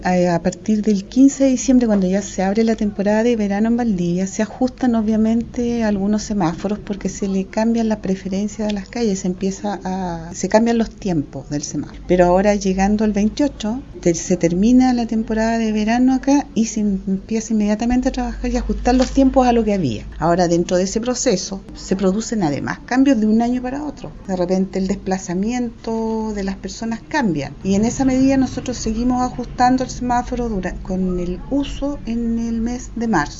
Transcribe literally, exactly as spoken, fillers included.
A partir del quince de diciembre, cuando ya se abre la temporada de verano en Valdivia, se ajustan obviamente algunos semáforos porque se le cambian las preferencias de las calles, se empieza a, se cambian los tiempos del semáforo. Pero ahora llegando el veintiocho, se termina la temporada de verano acá y se empieza inmediatamente a trabajar y ajustar los tiempos a lo que había. Ahora dentro de ese proceso se producen además cambios de un año para otro. De repente el desplazamiento de las personas cambia y en esa medida nosotros seguimos ajustando el semáforo dura, con el uso en el mes de marzo.